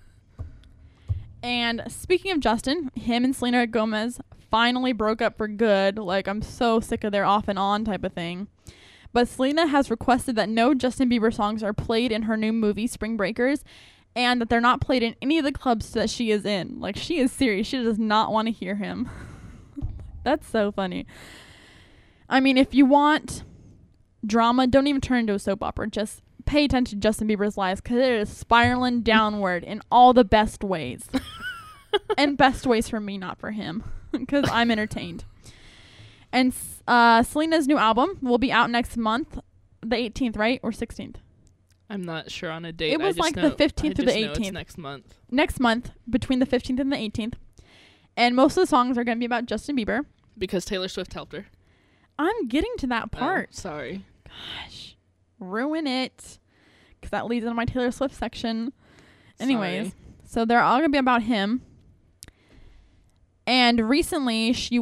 And speaking of Justin, him and Selena Gomez finally broke up for good. Like, I'm so sick of their off and on type of thing. But Selena has requested that no Justin Bieber songs are played in her new movie, Spring Breakers, and that they're not played in any of the clubs that she is in. Like, she is serious. She does not want to hear him. That's so funny. I mean, if you want drama, don't even turn into a soap opera. Just pay attention to Justin Bieber's lives because it is spiraling downward in all the best ways. And best ways for me, not for him, because I'm entertained. And Selena's new album will be out next month, the 18th, right? Or 16th? I'm not sure on a date. It was the 15th to the 18th. It's next month. Next month, between the 15th and the 18th. And most of the songs are going to be about Justin Bieber. Because Taylor Swift helped her. I'm getting to that part. Oh, sorry. Gosh. Ruin it. Because that leads into my Taylor Swift section. Anyways. So they're all going to be about him. And recently she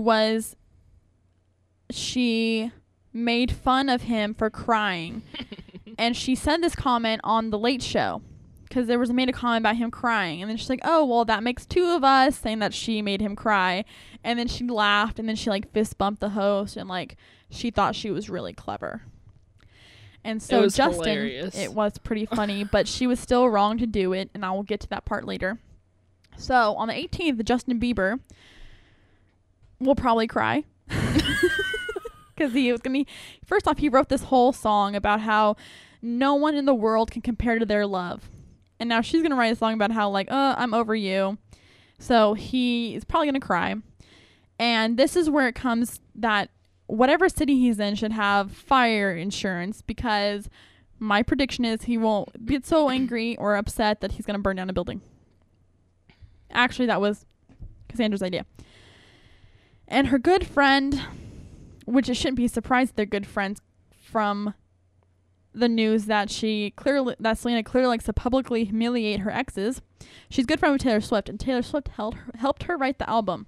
made fun of him for crying. And she said this comment on The Late Show. Because there was made a comment about him crying. And then she's like, oh, well, that makes 2 of us, saying that she made him cry. And then she laughed. And then she, fist bumped the host. And, she thought she was really clever. And so Justin, hilarious. It was pretty funny. But she was still wrong to do it. And I will get to that part later. So, on the 18th, Justin Bieber will probably cry. Because he was going to... First off, he wrote this whole song about how no one in the world can compare to their love. And now she's going to write a song about how, I'm over you. So he is probably going to cry. And this is where it comes that whatever city he's in should have fire insurance, because my prediction is he won't get so angry or upset that he's going to burn down a building. Actually, that was Cassandra's idea. And her good friend, which it shouldn't be a surprise that they're good friends from the news that Selena clearly likes to publicly humiliate her exes. She's good friend with Taylor Swift, and Taylor Swift helped her write the album.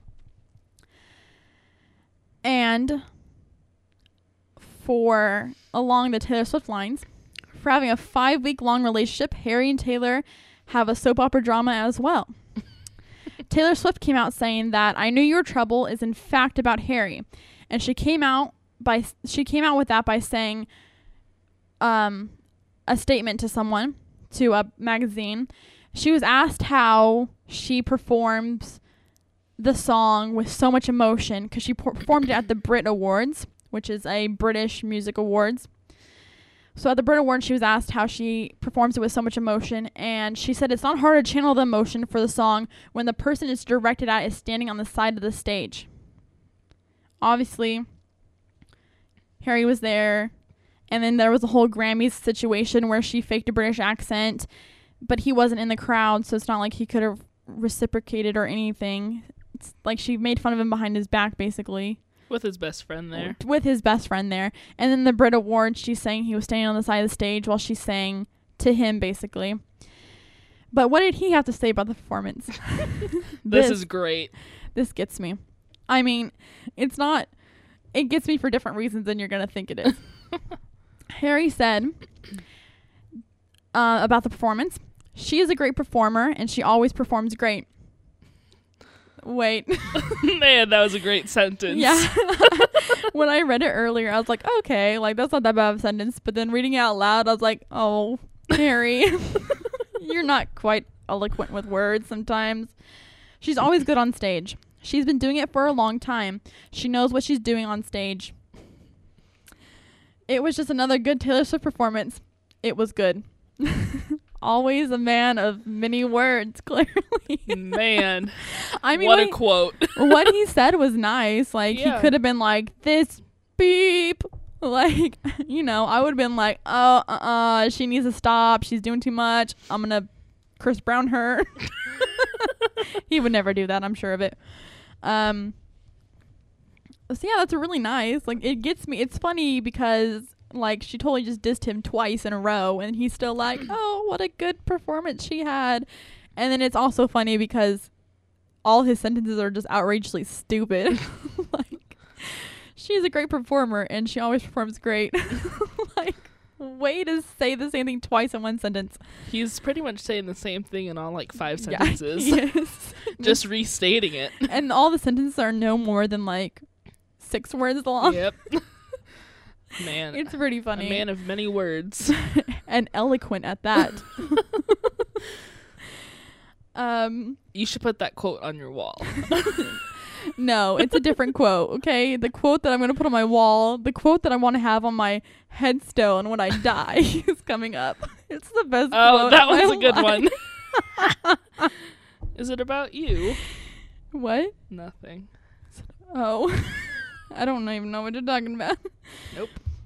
And along the Taylor Swift lines, for having a 5-week-long relationship, Harry and Taylor have a soap opera drama as well. Taylor Swift came out saying that "I Knew Your Trouble" is in fact about Harry, and she came out with that by saying a statement to a magazine. She was asked how she performs the song with so much emotion, because she performed it at the Brit Awards, which is a British music awards, So at the Brit Awards, she was asked how she performs it with so much emotion, and she said it's not hard to channel the emotion for the song when the person it's directed at is standing on the side of the stage. Obviously, Harry was there, and then there was a whole Grammys situation where she faked a British accent, but he wasn't in the crowd, so it's not like he could have reciprocated or anything. It's like she made fun of him behind his back, basically. With his best friend there. And then the Brit Awards, she's saying he was standing on the side of the stage while she sang to him, basically. But what did he have to say about the performance? This is great. This gets me. I mean, it gets me for different reasons than you're going to think it is. Harry said about the performance, she is a great performer and she always performs great. Wait. Man, that was a great sentence. Yeah. When I read it earlier, I was like, okay, like that's not that bad of a sentence. But then reading it out loud, I was like, oh, Harry, you're not quite eloquent with words sometimes. She's always good on stage. She's been doing it for a long time. She knows what she's doing on stage. It was just another good Taylor Swift performance. It was good. Always a man of many words, clearly. Man. I mean, what a quote. What he said was nice. Like, he could have been like, this beep. Like, you know, I would have been like, she needs to stop. She's doing too much. I'm going to Chris Brown her. He would never do that, I'm sure of it. So, yeah, that's really nice. Like, it gets me. It's funny because... like, she totally just dissed him twice in a row, and he's still like, oh, what a good performance she had. And then it's also funny because all his sentences are just outrageously stupid. Like, she's a great performer, and she always performs great. Like, way to say the same thing twice in one sentence. He's pretty much saying the same thing in all, like, 5 sentences. Yes. Just restating it. And all the sentences are no more than, like, 6 words long. Yep. Man, it's pretty funny. A man of many words. And eloquent at that. You should put that quote on your wall. No, it's a different quote, okay? The quote that I'm going to put on my wall, the quote that I want to have on my headstone when I die is coming up. It's the best quote. Oh, that was a good one. Is it about you? What? Nothing. Oh. I don't even know what you're talking about. Nope.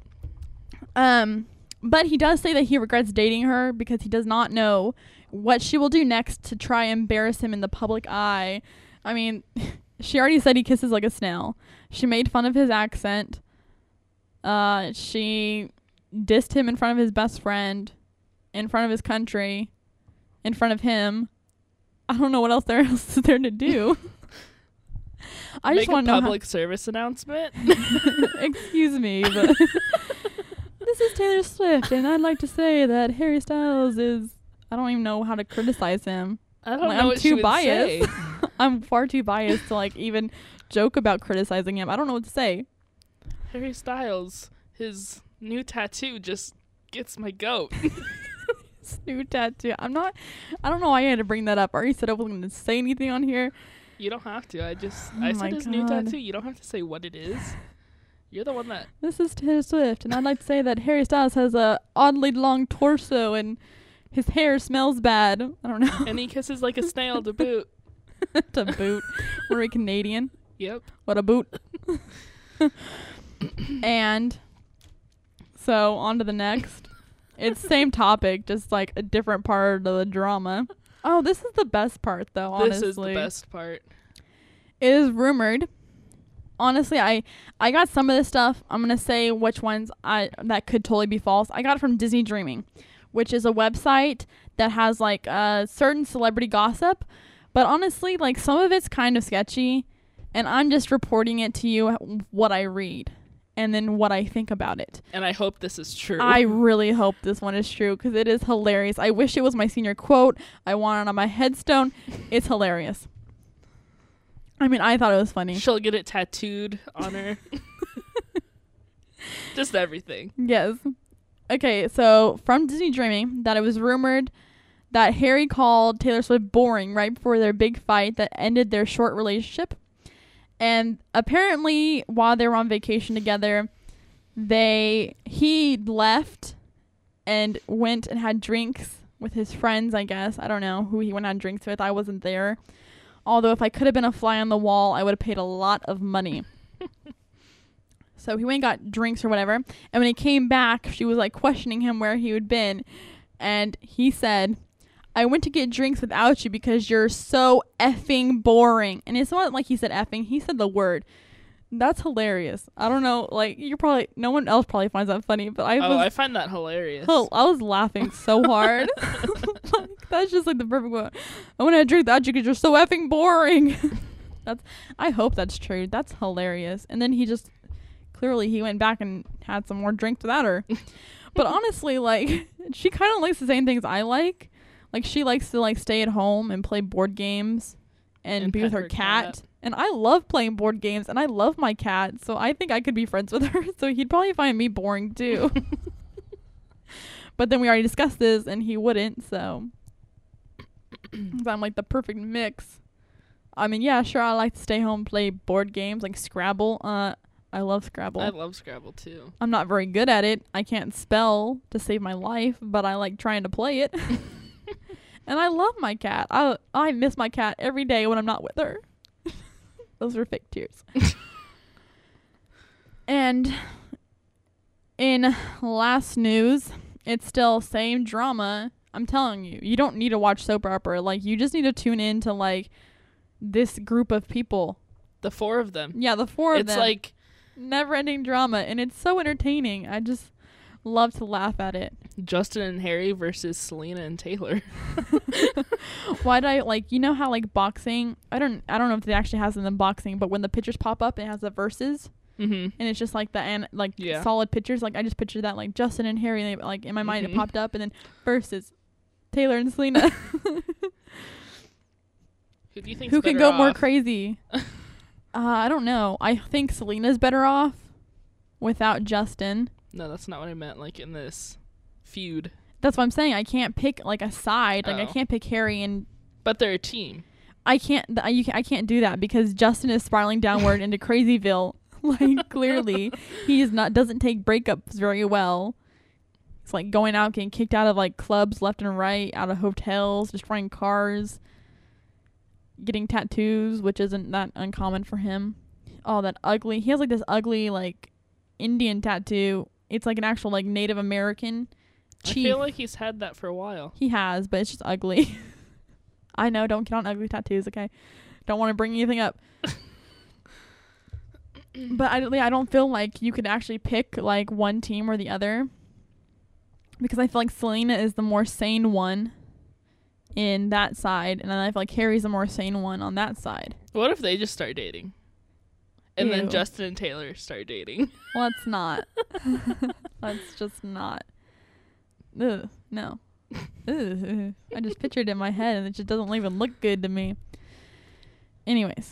But he does say that he regrets dating her because he does not know what she will do next to try and embarrass him in the public eye. I mean, she already said he kisses like a snail. She made fun of his accent. She dissed him in front of his best friend, in front of his country, in front of him. I don't know what else there is there to do. I Make just want to know public service announcement. Excuse me, but this is Taylor Swift, and I'd like to say that Harry Styles is. I don't even know how to criticize him. I don't know. I'm what too biased. Say. I'm far too biased to like even joke about criticizing him. I don't know what to say. Harry Styles, his new tattoo just gets my goat. His new tattoo. I don't know why I had to bring that up. I already said I wasn't going to say anything on here. You don't have to. I said his new tattoo. You don't have to say what it is. You're the one that... This is Taylor Swift, and I'd like to say that Harry Styles has a oddly long torso, and his hair smells bad. I don't know. And he kisses like a snail to boot. To boot. Were we Canadian? Yep. What a boot. And so, on to the next. It's same topic, just like a different part of the drama. Oh, this is the best part, though, honestly. This is the best part. It is rumored. Honestly, I got some of this stuff. I'm going to say which ones that could totally be false. I got it from Disney Dreaming, which is a website that has, like, certain celebrity gossip. But honestly, like, some of it's kind of sketchy. And I'm just reporting it to you what I read. And then what I think about it. And I hope this is true. I really hope this one is true because it is hilarious. I wish it was my senior quote. I want it on my headstone. It's hilarious. I mean, I thought it was funny. She'll get it tattooed on her. Just everything. Yes. Okay, so from Disney Dreaming, that it was rumored that Harry called Taylor Swift boring right before their big fight that ended their short relationship. And apparently, while they were on vacation together, he left and went and had drinks with his friends, I guess. I don't know who he went on drinks with. I wasn't there. Although if I could have been a fly on the wall, I would have paid a lot of money. So he went and got drinks or whatever. And when he came back, she was like questioning him where he had been. And he said, I went to get drinks without you because you're so effing boring. And it's not like he said effing. He said the word. That's hilarious. I don't know. Like, no one else probably finds that funny. But I find that hilarious. Oh, I was laughing so hard. Like, that's just like the perfect one. I want to drink without you because you're so effing boring. I hope that's true. That's hilarious. And then clearly he went back and had some more drinks without her. But honestly, like, she kind of likes the same things I like. Like, she likes to, like, stay at home and play board games and be with her cat. And I love playing board games, and I love my cat. So I think I could be friends with her. So he'd probably find me boring, too. But then we already discussed this, and he wouldn't, so. I'm, like, the perfect mix. I mean, yeah, sure, I like to stay home and play board games, like Scrabble. I love Scrabble. I love Scrabble, too. I'm not very good at it. I can't spell to save my life, but I like trying to play it. And I love my cat. I miss my cat every day when I'm not with her. Those were fake tears. And in last news, it's still same drama. I'm telling you, you don't need to watch soap opera. Like, you just need to tune in to, like, this group of people. The 4 of them. Yeah, the 4 of them. It's like never-ending drama, and it's so entertaining. I just love to laugh at it. Justin and Harry versus Selena and Taylor. Why do I, like, you know how, like, boxing, I don't know if it actually has them in boxing, but when the pictures pop up, it has the verses, and it's just like solid pictures. Like, I just pictured that, like, Justin and Harry, and they, like, in my mind it popped up, and then versus Taylor and Selena. Who do you think who can go more crazy? I don't know. I think Selena's better off without Justin. No, that's not what I meant, like, in this feud. That's what I'm saying. I can't pick, like, a side. Like, I can't pick Harry and... But they're a team. I can't do that because Justin is spiraling downward into Crazyville. Like, clearly. He doesn't take breakups very well. It's like going out, getting kicked out of, like, clubs left and right, out of hotels, destroying cars, getting tattoos, which isn't that uncommon for him. Oh, that ugly... He has, like, this ugly, like, Indian tattoo. It's like an actual, like, Native American chief. I feel like he's had that for a while. He has, but it's just ugly. I know, don't get on ugly tattoos, okay? Don't want to bring anything up. But I don't feel like you could actually pick, like, one team or the other. Because I feel like Selena is the more sane one in that side. And then I feel like Harry's the more sane one on that side. What if they just start dating? And then Justin and Taylor start dating. Let's not. Let's just not. Ugh, no. Ugh. I just pictured it in my head and it just doesn't even look good to me. Anyways.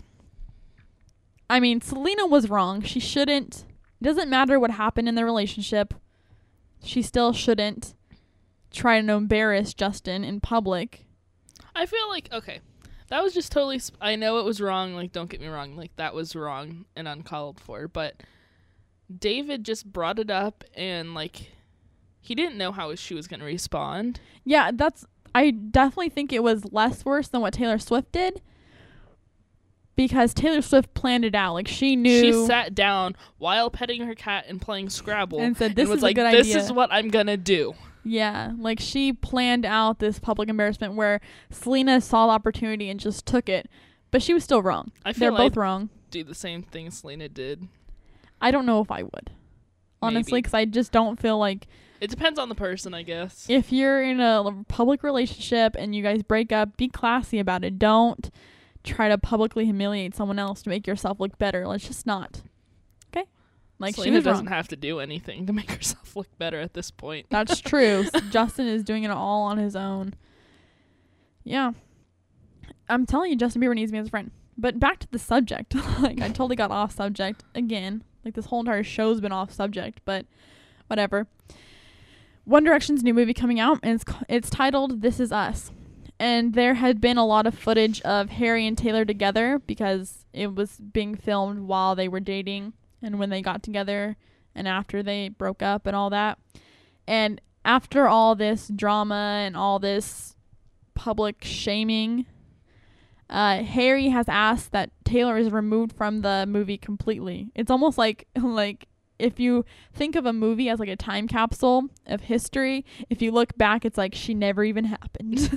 I mean, Selena was wrong. She shouldn't. It doesn't matter what happened in their relationship. She still shouldn't try to embarrass Justin in public. I feel like, okay. That was just totally... I know it was wrong. Like, don't get me wrong. Like, that was wrong and uncalled for. But David just brought it up and, like, he didn't know how she was going to respond. Yeah, I definitely think it was less worse than what Taylor Swift did. Because Taylor Swift planned it out. Like, she knew... She sat down while petting her cat and playing Scrabble. And said, this is a good idea. This is what I'm going to do. Yeah, like she planned out this public embarrassment where Selena saw the opportunity and just took it, but she was still wrong. They're both wrong. Do the same thing Selena did. I don't know if I would, honestly, because I just don't feel like... It depends on the person, I guess. If you're in a public relationship and you guys break up, be classy about it. Don't try to publicly humiliate someone else to make yourself look better. Let's just not. Okay? Like, Selena doesn't have to do anything to make herself look better at this point. That's true. Justin is doing it all on his own. Yeah. I'm telling you, Justin Bieber needs me as a friend. But back to the subject. Like, I totally got off subject again. Like, this whole entire show's been off subject, but whatever. One Direction's new movie coming out, and it's titled This Is Us. And there had been a lot of footage of Harry and Taylor together because it was being filmed while they were dating and when they got together and after they broke up and all that. And after all this drama and all this public shaming, Harry has asked that Taylor is removed from the movie completely. It's almost like if you think of a movie as like a time capsule of history, if you look back, it's like she never even happened.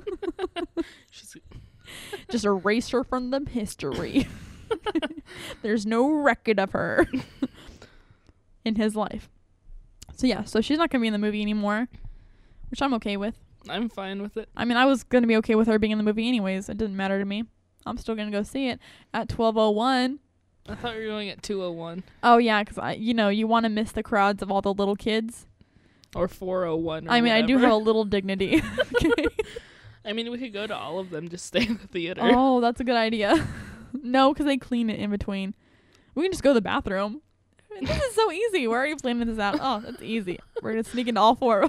Just erase her from the history. There's no record of her in his life. So yeah, so she's not going to be in the movie anymore, which I'm okay with. I'm fine with it. I mean, I was going to be okay with her being in the movie anyways. It didn't matter to me. I'm still going to go see it at 12:01. I thought you were going at 2:01. Oh yeah, because you want to miss the crowds of all the little kids. Or 4:01. I mean, whatever. I do have a little dignity. Okay. I mean, we could go to all of them, just stay in the theater. Oh, that's a good idea. No, because they clean it in between. We can just go to the bathroom. This is so easy. Where are you planning this out? Oh, that's easy. We're going to sneak into all four.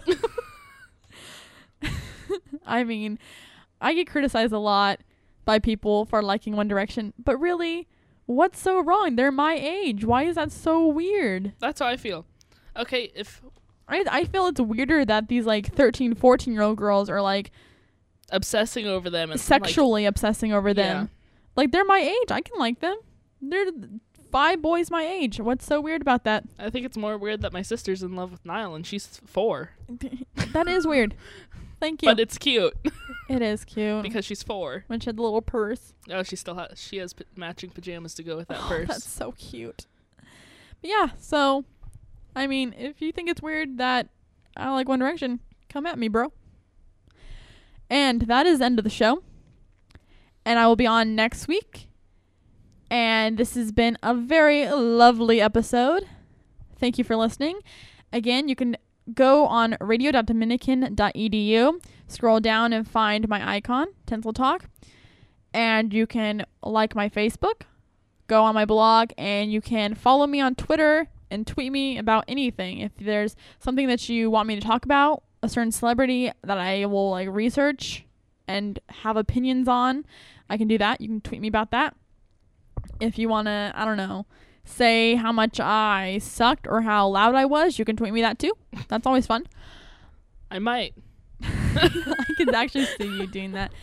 I mean, I get criticized a lot by people for liking One Direction, but really, what's so wrong? They're my age. Why is that so weird? That's how I feel. Okay, I feel it's weirder that these like 13, 14-year-old girls are like obsessing over them and sexually obsessing over them. Like, they're my age. I can like them. They're 5 boys my age. What's so weird about that? I think it's more weird that my sister's in love with Niall and she's 4. That is weird. Thank you. But it's cute. It is cute. Because she's 4. When she had the little purse. Oh, she has matching pajamas to go with that purse. That's so cute. But yeah, so, I mean, if you think it's weird that I like One Direction, come at me, bro. And that is the end of the show. And I will be on next week. And this has been a very lovely episode. Thank you for listening. Again, you can go on radio.dominican.edu, scroll down and find my icon, Tinsel Talk. And you can like my Facebook, go on my blog, and you can follow me on Twitter and tweet me about anything. If there's something that you want me to talk about, a certain celebrity that I will like research and have opinions on, I can do that. You can tweet me about that. If you want to, I don't know, say how much I sucked or how loud I was, you can tweet me that too. That's always fun. I might. I could actually see you doing that.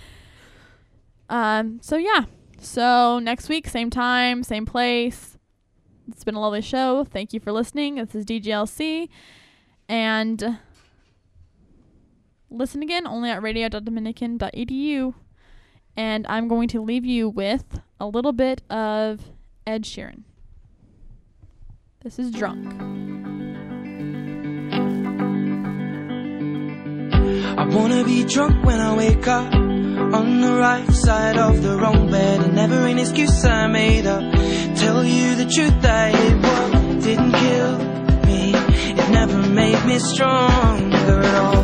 So yeah. So next week, same time, same place. It's been a lovely show. Thank you for listening. This is DGLC. And listen again only at radio.dominican.edu. And I'm going to leave you with a little bit of Ed Sheeran. This is Drunk. I wanna be drunk when I wake up, on the right side of the wrong bed, and never an excuse I made up. Tell you the truth, that it what didn't kill me, it never made me stronger at all.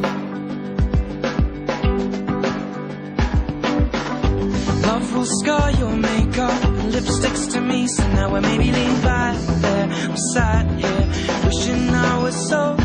Love will scar your makeup and lipsticks to me, so now I maybe lean back there. I'm sat here wishing I was so